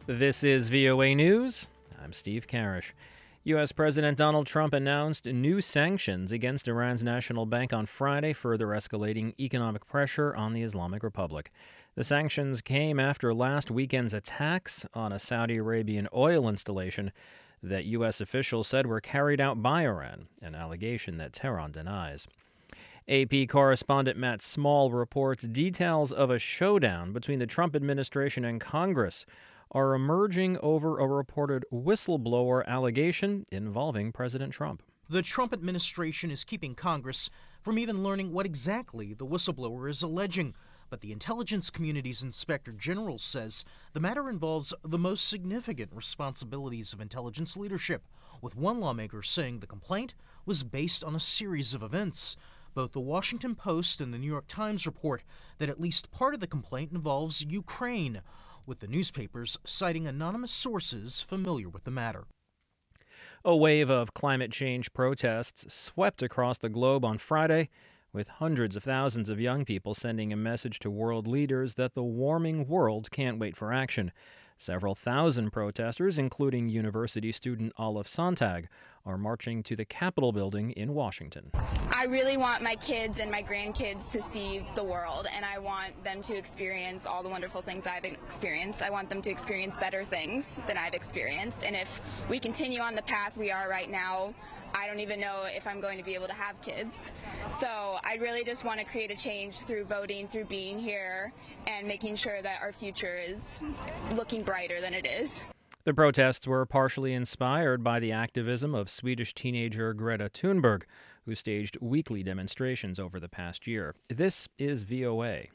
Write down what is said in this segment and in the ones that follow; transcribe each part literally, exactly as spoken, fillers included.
This is V O A News. I'm Steve Karish. U S. President Donald Trump announced new sanctions against Iran's national bank on Friday, further escalating economic pressure on the Islamic Republic. The sanctions came after last weekend's attacks on a Saudi Arabian oil installation that U S officials said were carried out by Iran, an allegation that Tehran denies. A P correspondent Matt Small reports details of a showdown between the Trump administration and Congress are emerging over a reported whistleblower allegation involving President Trump. The Trump administration is keeping Congress from even learning what exactly the whistleblower is alleging. But the intelligence community's inspector general says the matter involves the most significant responsibilities of intelligence leadership, with one lawmaker saying the complaint was based on a series of events. Both the Washington Post and the New York Times report that at least part of the complaint involves Ukraine, with the newspapers citing anonymous sources familiar with the matter. A wave of climate change protests swept across the globe on Friday, with hundreds of thousands of young people sending a message to world leaders that the warming world can't wait for action. Several thousand protesters, including university student Olive Sontag, are marching to the Capitol building in Washington. I really want my kids and my grandkids to see the world, and I want them to experience all the wonderful things I've experienced. I want them to experience better things than I've experienced, and if we continue on the path we are right now, I don't even know if I'm going to be able to have kids. So I really just want to create a change through voting, through being here, and making sure that our future is looking brighter than it is. The protests were partially inspired by the activism of Swedish teenager Greta Thunberg, who staged weekly demonstrations over the past year. This is V O A.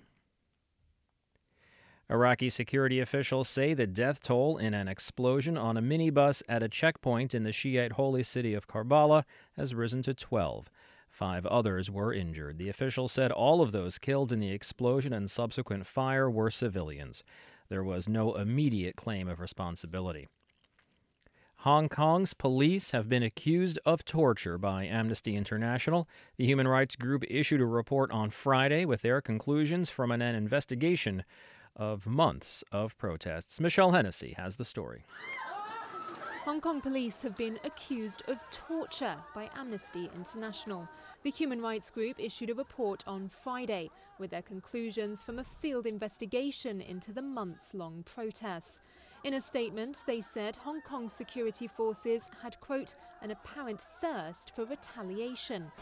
Iraqi security officials say the death toll in an explosion on a minibus at a checkpoint in the Shiite holy city of Karbala has risen to twelve. Five others were injured. The officials said all of those killed in the explosion and subsequent fire were civilians. There was no immediate claim of responsibility. Hong Kong's police have been accused of torture by Amnesty International. The human rights group issued a report on Friday with their conclusions from an investigation of months of protests. Michelle Hennessy has the story. Hong Kong police have been accused of torture by Amnesty International. The human rights group issued a report on Friday with their conclusions from a field investigation into the months-long protests. In a statement, they said Hong Kong security forces had, quote, an apparent thirst for retaliation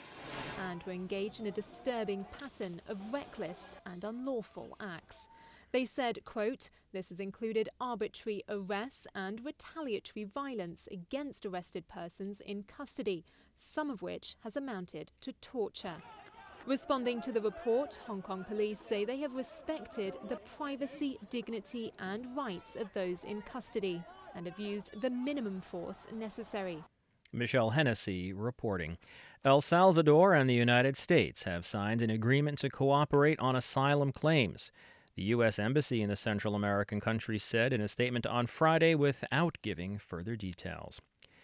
and were engaged in a disturbing pattern of reckless and unlawful acts. They said, quote, this has included arbitrary arrests and retaliatory violence against arrested persons in custody, some of which has amounted to torture. Responding to the report, Hong Kong police say they have respected the privacy, dignity and rights of those in custody and have used the minimum force necessary. Michelle Hennessy reporting. El Salvador and the United States have signed an agreement to cooperate on asylum claims. The U S. Embassy in the Central American country said in a statement on Friday without giving further details.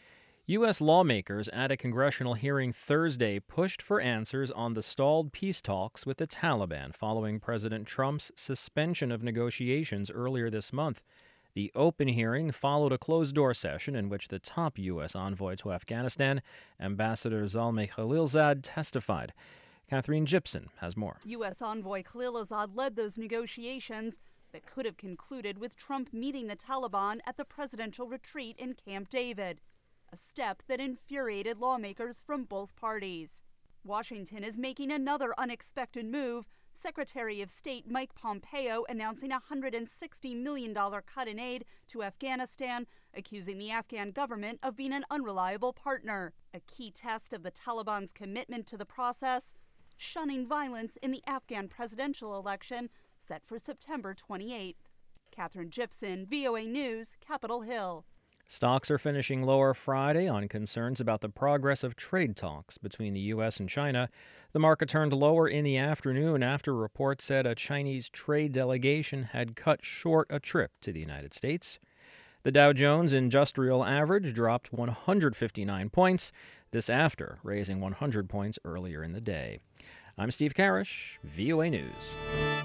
U S lawmakers at a congressional hearing Thursday pushed for answers on the stalled peace talks with the Taliban following President Trump's suspension of negotiations earlier this month. The open hearing followed a closed-door session in which the top U S envoy to Afghanistan, Ambassador Zalmay Khalilzad, testified. Catherine Gibson has more. U S envoy Khalilzad led those negotiations that could have concluded with Trump meeting the Taliban at the presidential retreat in Camp David, a step that infuriated lawmakers from both parties. Washington is making another unexpected move. Secretary of State Mike Pompeo announcing a one hundred sixty million dollars cut in aid to Afghanistan, accusing the Afghan government of being an unreliable partner. A key test of the Taliban's commitment to the process, shunning violence in the Afghan presidential election set for September twenty-eighth. Catherine Gibson, V O A News, Capitol Hill. Stocks are finishing lower Friday on concerns about the progress of trade talks between the U S and China. The market turned lower in the afternoon after reports said a Chinese trade delegation had cut short a trip to the United States. The Dow Jones Industrial Average dropped one hundred fifty-nine points, this after raising one hundred points earlier in the day. I'm Steve Karish, V O A News.